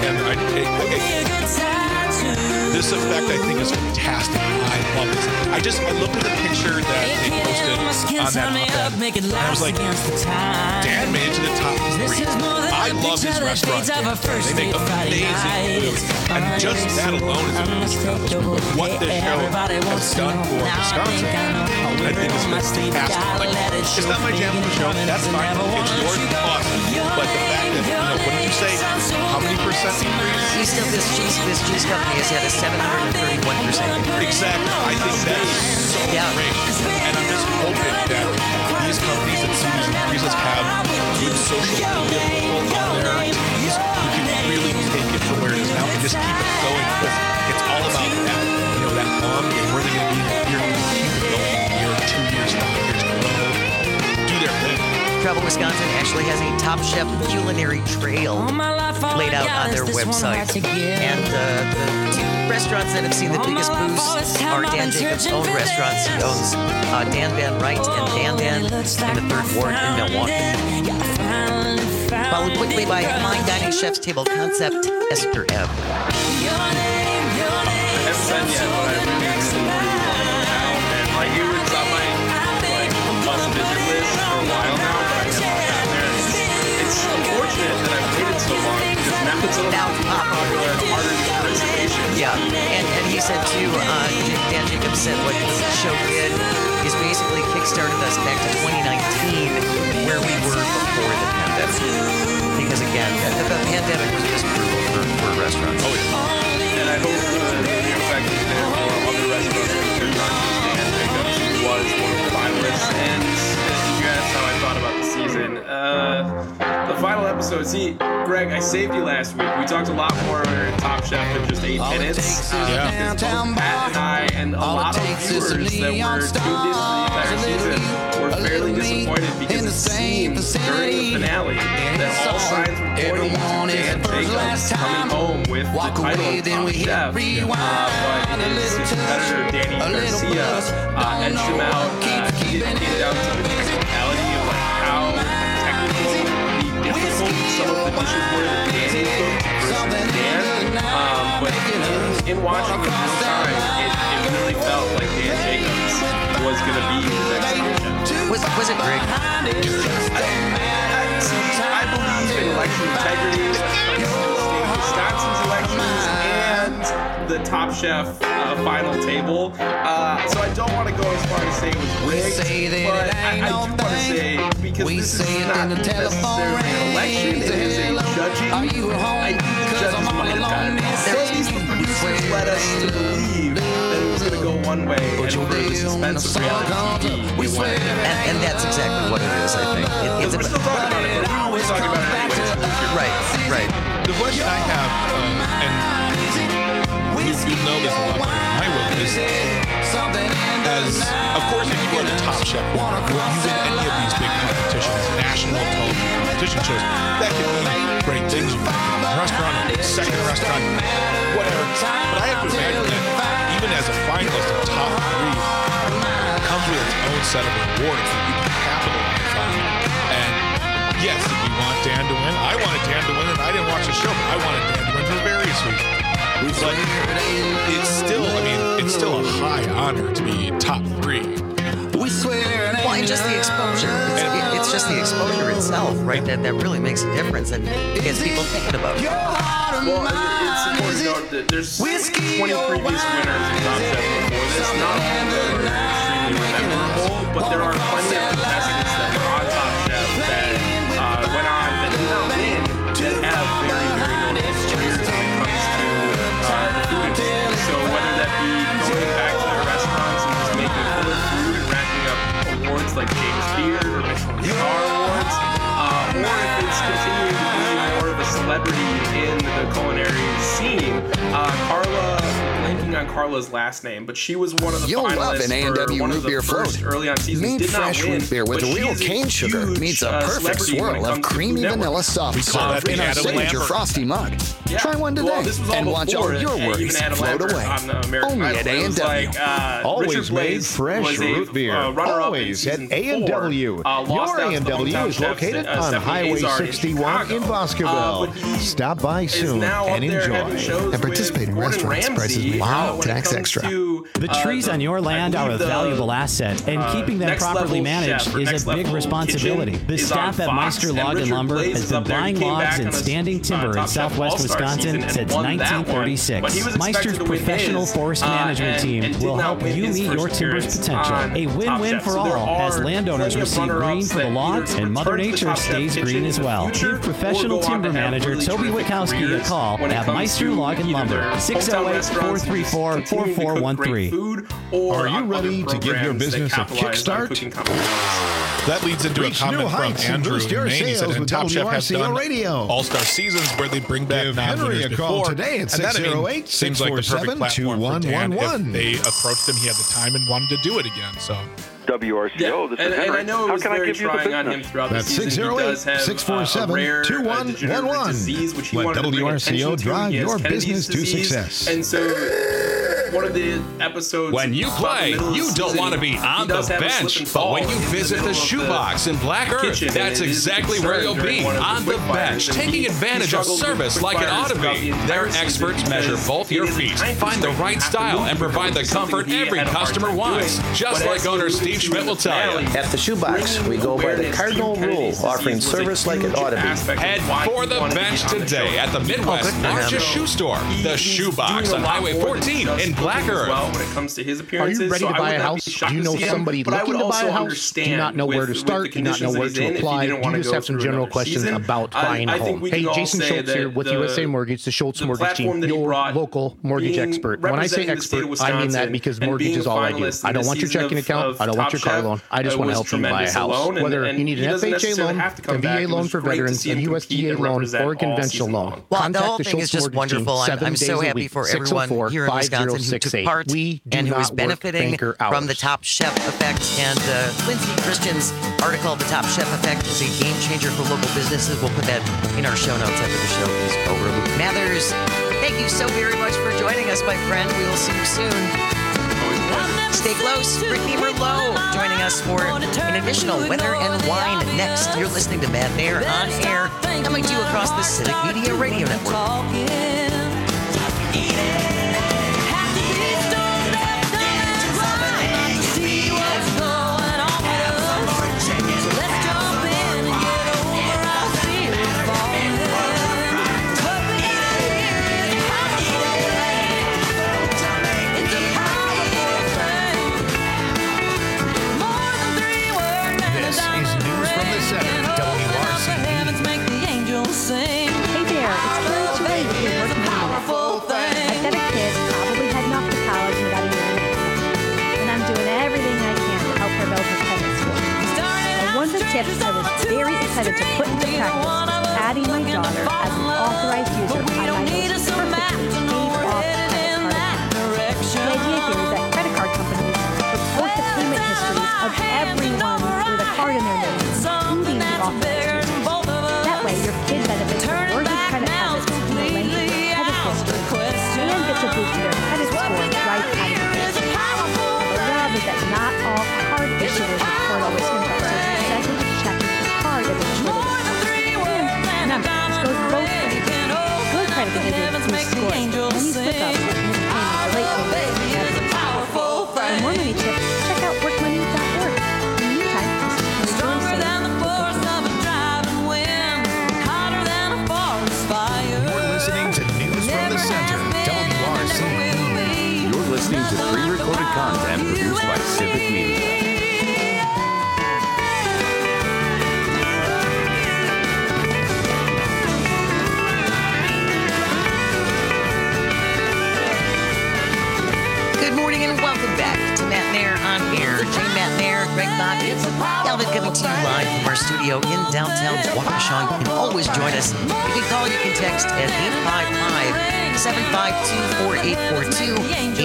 this effect I think is fantastic. I love this. I looked at the picture that they posted on that op-ed, and I was like, Dan made it to the top 3. I love his restaurant. They make amazing food. And just that alone is a huge accomplishment. But what this show has done for Wisconsin, I think is fantastic. Like, it's not my jam for the show. That's fine. It's yours. Awesome. But the fact that, what did you say? How many percent increase? This cheese company has had a 731% increase. Exactly. I think that is so great. And I'm just hoping that these companies that see these increases have good social media people on their teams who can really take it from where it is now and just keep it going, because it's all about that. That long game. Where are they going to be here? Keep it going in a year, 2 years, 5 years, grow, do their thing. Travel Wisconsin actually has a Top Chef culinary trail laid out on their website. And the two restaurants that have seen the biggest boost are Dan Jacobs' own restaurants. He owns Dan Van Wright and Dan Dan in the 3rd Ward in Milwaukee. Followed quickly by Fine Dining Chef's Table Concept, Esther M. I haven't done yet, but I really want to now. And it was on my must-visit list for a while now, but I haven't gotten there. It's unfortunate that I've waited so long because now it's a little more popular and harder to get reservations. Yeah, and he said too, Dan Jacobs said what the show did is basically kickstarted us back to 2019, where we were before the pandemic. Because again, the pandemic was just brutal for restaurants. Oh yeah. And I hope the effect is there for other restaurants because not just Dan Jacobs, who was one of the finalists. And you asked how I thought about the season. The final episode, Greg, I saved you last week. We talked a lot more Top Chef in just 8 minutes. Because both Pat and I and a lot of viewers that were tuned into the entire season were fairly disappointed because it seemed during the finale that all signs were pointing to Dan Jacobs coming home with the title of Top Chef. But his competitor, Danny Garcia, edged him out. He didn't get down to the technicality of how technically difficult some of the dishes were that Danny cooked versus Dan. But in watching it this time, it really felt like Dan Jacobs was going to be the next Top Chef. Was it Greg? I believe in election integrity, Wisconsin's elections, and the Top Chef final table. So I don't want to go as far as say it was rigged, but I do want to say, because this is not necessarily an election, it is a judging. I think the judges might have gotten it. At least the producers led us to believe that it was going to go one way, and for the suspense of reality TV, we went. And that's exactly what it is, I think. We're still talking about it, but we always talk about it anyway. Right. The question I have, and you know this a lot better than I will, is as, of course, if you are the Top Chef, or you win any of these big competitions, national television competition shows, that can mean great things. Restaurant, second restaurant, whatever. But I have to imagine that even as a finalist in top 3, it comes with its own set of rewards that you can capitalize on. And yes, if you want Dan to win, I wanted Dan to win, and I didn't watch the show, but I wanted Dan to win for various reasons. But it's still a high honor to be top 3. Well, and just the exposure. It's just the exposure itself, right? That really makes a difference and gets people thinking about it. Well, it's important to note that there's 20 previous winners in Top Chef before this. Not all of them are extremely memorable, but there are plenty of contestants that were on Top Chef that went on that did not win, that have very, very notable careers when it comes to the food industry. So whether that be going back to their restaurants and just making killer food and racking up awards like James Beard or Michelin Star Awards, or if it's continuing to be more of a celebrity in the culinary scene. Blanking on Carla's last name, but she was one of the finalists for one of the first early on seasons. Made did not fresh win, root beer with real cane sugar meets a perfect swirl of creamy vanilla soft serve in our signature frosty mug. Yeah. Try one today and watch all your worries float away. Only at A&W. Always made fresh root beer. Always at A&W. Your A&W is located on Highway 61 in Boscoville. Stop by soon and enjoy. And participate in restaurants. Prices may vary. Tax extra. The trees on your land are a valuable asset, and keeping them properly managed is a big responsibility. The staff at Meister Log and Lumber has been buying logs and standing timber in southwest Wisconsin since 1936. Meister's professional forest management team will help you meet your timber's potential. A win-win for all, as landowners receive green for the logs and Mother Nature stays green as well. Give professional timber manager Toby Witkowski a call at Meister Log and Lumber, 608-434-4413. Are you ready to give your business a kickstart? That leads into a comment from Andrew in Maine. He said, and Top Chef has done all-star seasons where they bring back non-winners before. Today at 608 seems like the perfect platform for Dan. If they approached him, he had the time and wanted to do it again. So. WRCO, this is Henry. And I know it was very trying on him throughout the season. He does have a rare degenerative disease, which he wanted to bring attention to. He has Kennedy's disease. And so one of the episodes... When you play, you don't want to be on the bench, but when you visit the Shoebox in Black Earth, that's exactly where you'll be, on the bench, taking advantage of service like it ought to be. Their experts measure both your feet, find the right style, and provide the comfort every customer wants, just like owner Steve Schmidt will tell you. At the Shoebox, we go by the cardinal rule, offering service like it ought to be. Head for the bench today at the Midwest's largest shoe store, the Shoebox on Highway 14 in Black Earth. When it comes to his Are appearances, you ready to buy a house? Do you know somebody looking to buy a house? Do you not know where to start? Do you not know where to apply? Do you just have some general questions about buying a home? Hey, Jason Schultz here with USA Mortgage, the Schultz Mortgage Team, your local mortgage expert. When I say expert, I mean that because mortgage is all I do. I don't want your checking account. I don't want your car loan. I just want to help you buy a house. Whether you need an FHA loan, a VA loan for veterans, an USDA loan, or a conventional loan. Well, the whole thing is just wonderful. I'm so happy for everyone here in Wisconsin who took part and who is benefiting from the Top Chef effect. And Lindsay Christian's article, The Top Chef Effect is a game changer for local businesses. We'll put that in our show notes after the show is over. Luke Mathers, thank you so very much for joining us, my friend. We will see you soon. Stay close. Brittany Merlot joining us for an additional Weather and Wine next. You're listening to Matt Mayer on air, coming to you across the Civic Media Radio Network. Tips I was very excited to put into practice, adding my daughter as an authorized user on my most perfect paid-off credit card account. The idea here is that credit card companies report the payment histories of everyone with a card in their name, including the authorized users. That way, your kid benefits from your to pre-recorded content produced by Civic Media. Good morning and welcome back to Matt Mayer on Air. Jane Matt Mayer, Greg Bodkin, Calvin coming to you live from our studio in downtown Waukesha. You can always join us. You can call, you can text at 855-752-4842,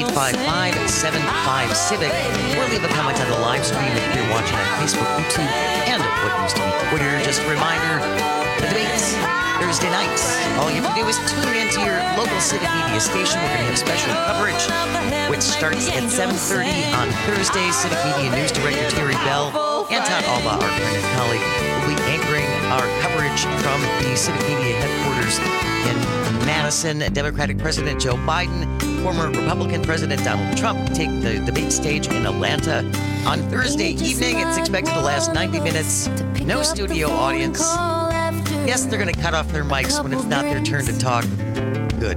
855-75-CIVIC, or leave a comment on the live stream if you're watching on Facebook, YouTube, and what used to be Twitter. Just a reminder, the debates Thursday nights. All you have to do is tune into your local Civic Media station. We're going to have special coverage, which starts at 7:30 on Thursday. Civic Media News Director Terry Bell and Todd Alba, our friend and colleague, will be anchoring our coverage from the Civic Media headquarters in Madison. Democratic President Joe Biden, former Republican President Donald Trump take the debate stage in Atlanta on Thursday evening. It's expected to last 90 minutes. No studio audience. Yes, they're going to cut off their mics when it's not their turn to talk. Good.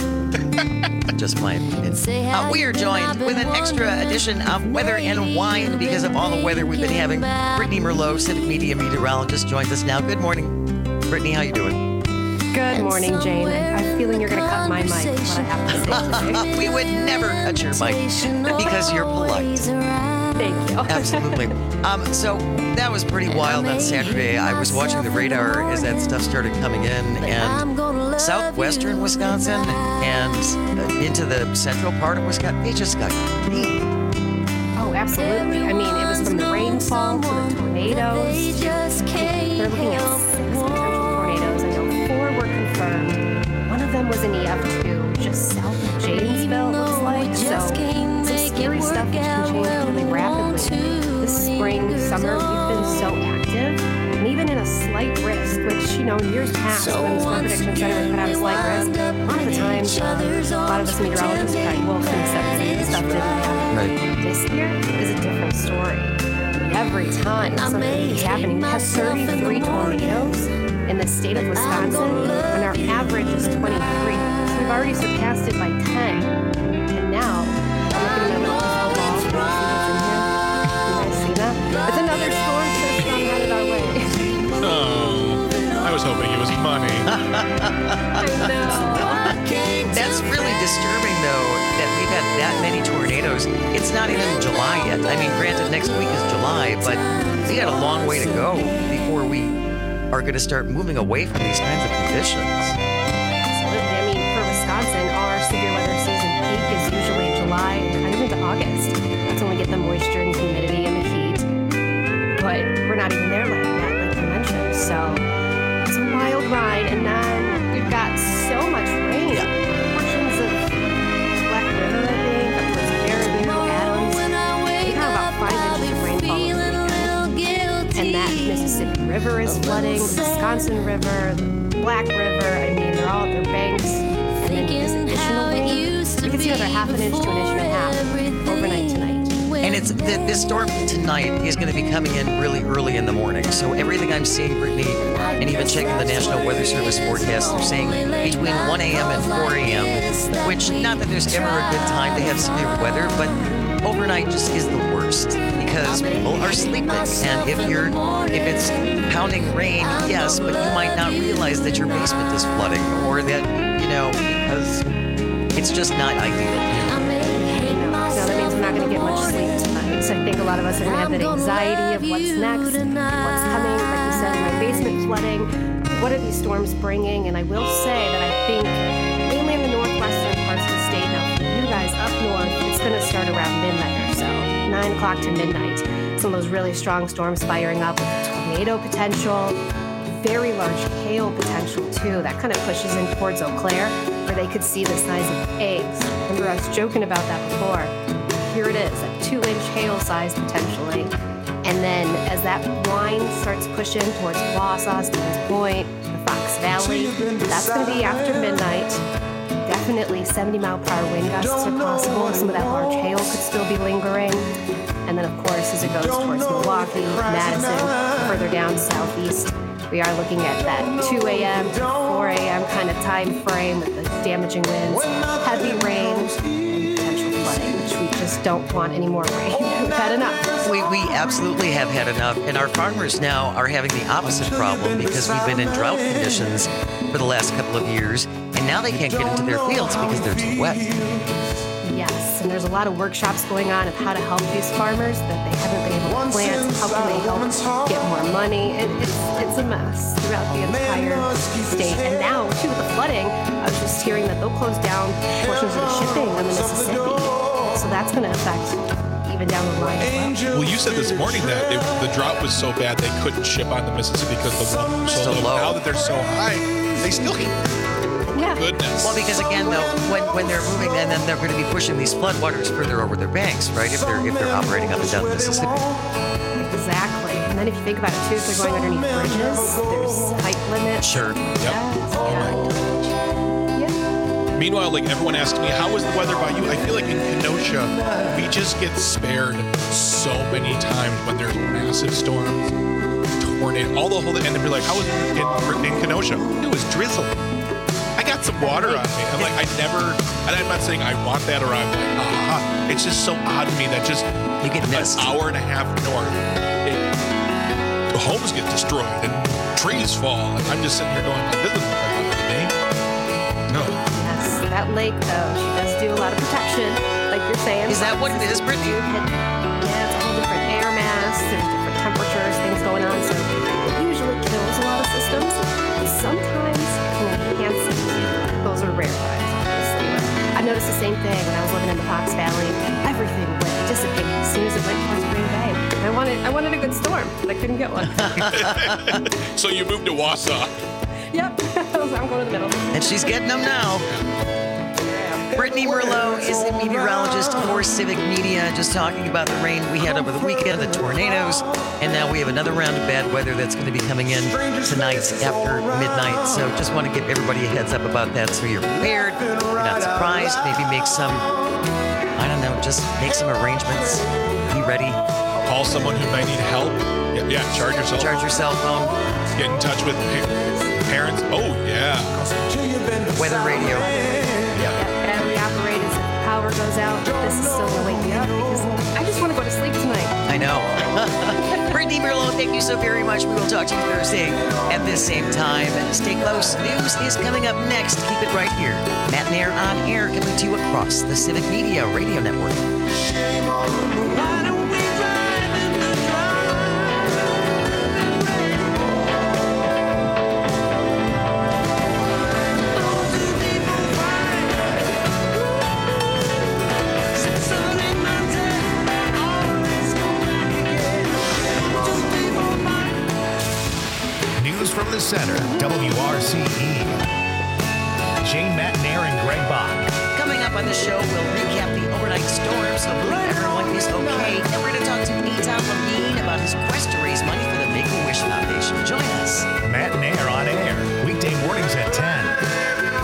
Just my opinion. We are joined with an extra edition of Weather and Wine because of all the weather we've been having. Brittany Merlot, Civic Media meteorologist, joins us now. Good morning. Brittany, how you doing? Good morning, Jane. I'm feeling you're going to cut my mic, what I have to say today. We would never cut your mic because you're polite. Thank you. Absolutely. So that was pretty wild on Saturday. I was watching the radar as that stuff started coming in, and southwestern Wisconsin and into the central part of Wisconsin, they just got beat. Oh, absolutely. I mean, it was from the rainfall to the tornadoes. They're looking at 6 potential tornadoes. I know 4 were confirmed. One of them was an EF2, just south of Janesville, it looks like. So some scary stuff which can change really rapidly. This spring, summer, we've been so active. And even in a slight risk, which, in years past, when the Storm Prediction Center would put out a slight risk, a lot of the times, a lot of us meteorologists would probably wolf and stuff didn't happen. Right. This year is a different story. Every time something is happening, we have 33 tornadoes in the state of Wisconsin, and our average is 23. So we've already surpassed it by 10. And now, I'm looking at my little ball. You guys see that? It's another storm system headed our way. Oh, I was hoping it was money. I know. That's really disturbing, though, that we've had that many tornadoes. It's not even July yet. I mean, granted, next week is July, but we got a long way to go before we are going to start moving away from these kinds of conditions. Absolutely. I mean, for Wisconsin, our severe weather season peak is usually July, kind of into August. That's when we get the moisture and humidity and the heat. But we're not even there yet, like you mentioned. So it's a wild ride. And then we've got so much rain. Portions of Black River, I think, up towards Fairview, Adams. We got about 5 inches of rainfall this weekend. And that Mississippi River is flooding, the Wisconsin River, the Black River. I mean, they're all at their banks. And then this additional rain, you can see another half an inch to an inch and a half overnight tonight. And it's this storm tonight is going to be coming in really early in the morning. So everything I'm seeing, Brittany, and even checking the National Weather Service forecast, they're saying between 1 a.m. and 4 a.m., which, not that there's ever a good time to have severe weather, but overnight just is the worst because people are sleeping. And if it's pounding rain, yes, but you might not realize that your basement is flooding or that, because it's just not ideal. So that means we're not going to get much sleep tonight. So I think a lot of us are going to have that anxiety of what's next, what's coming. Like you said, my basement flooding. What are these storms bringing? And I will say that I think mainly in the northwestern parts of the state. Now, for you guys up north, it's going to start around midnight or so, 9 o'clock to midnight. Some of those really strong storms firing up with tornado potential, very large hail potential too. That kind of pushes in towards Eau Claire, where they could see the size of eggs. Remember, I was joking about that before. Here it is, a 2-inch hail size potentially. And then as that line starts pushing towards Wausau, Stevens Point, the Fox Valley, that's going to be after midnight. Definitely 70-mile-per-hour wind gusts are possible. Some of that large hail could still be lingering. And then, of course, as it goes towards Milwaukee, Madison, further down southeast, we are looking at that 2 a.m. to 4 a.m. kind of time frame with the damaging winds, heavy rain, and potential flooding, which we just don't want any more rain. We've had enough. We absolutely have had enough. And our farmers now are having the opposite problem because we've been in drought conditions for the last couple of years. And now they can't get into their fields because they're too wet. Yes, and there's a lot of workshops going on of how to help these farmers that they haven't been able to plant. How can they help get more money? It's a mess throughout the entire state. And now, too, with the flooding, I was just hearing that they'll close down portions of the shipping on the Mississippi. So that's going to affect even down the line as well. Well, you said this morning that the drought was so bad they couldn't ship on the Mississippi because the water was so low. Now that they're so high, they still can. Yeah. Goodness. Well, because again, though, when they're moving, and then they're going to be pushing these floodwaters further over their banks, right? If they're operating up and down the Mississippi. Exactly. And then if you think about it too, if they're going underneath bridges, there's height limits. Sure. Meanwhile, like everyone asks me, how was the weather by you? I feel like in Kenosha, we just get spared so many times when there's massive storms, tornado, all the whole thing, and they'll be like, how was it in Kenosha? It was drizzling. I got some water on me. I'm like, and I'm not saying I want that or I'm like, It's just so odd to me that just you get missed. An hour and a half north, the homes get destroyed and trees fall. And I'm just sitting here going, this isn't like me. No. Yes, that lake though, she does do a lot of protection, like you're saying. Is that what it is, Brittany? Yeah, it's all different air mass, there's different temperatures, things going on. So it usually kills a lot of systems. Sometimes enhance it. Those are rare times, obviously. I've noticed the same thing when I was living in the Fox Valley. Everything would dissipate as soon as it went towards Green Bay. I wanted a good storm, but I couldn't get one. So you moved to Wausau. Yep, I'm going to the middle. And she's getting them now. Brittany Merlot is a meteorologist for Civic Media, just talking about the rain we had over the weekend, the tornadoes, and now we have another round of bad weather that's going to be coming in tonight after midnight. So just want to give everybody a heads up about that so you're prepared, you're not surprised, maybe make some, I don't know, just make some arrangements, be ready. Call someone who might need help. Yeah, charge your cell phone. Charge your cell phone. Get in touch with parents. Oh, yeah. Weather radio. Battery operated, if the power goes out, this is still going to wake me up because I just want to go to sleep tonight. I know. Brittany Merlot, thank you so very much. We will talk to you Thursday at this same time. Stay close. News is coming up next. Keep it right here. Matt Nair on air, coming to you across the Civic Media Radio Network. From the center, WRCE. Jane, Matt Nair, and Greg Bach. Coming up on the show, we'll recap the overnight storms. Hopefully everyone is okay. And we're going to talk to Eitan Levine about his quest to raise money for the Make-A-Wish Foundation. Join us. Matt Nair on air, weekday mornings at 10.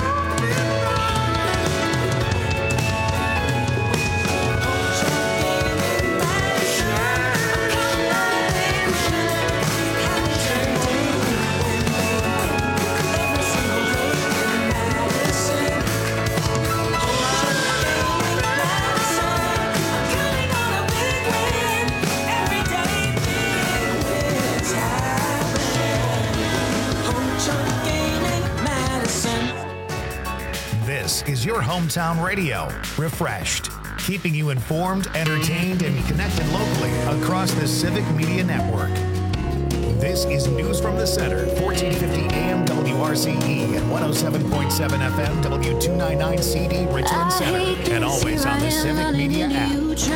Is your hometown radio refreshed, keeping you informed, entertained, and connected locally across the Civic Media Network. This is News from the Center, 1450 AM WRCE and 107.7 FM W299 CD Richland Center, and always on the Civic Media app.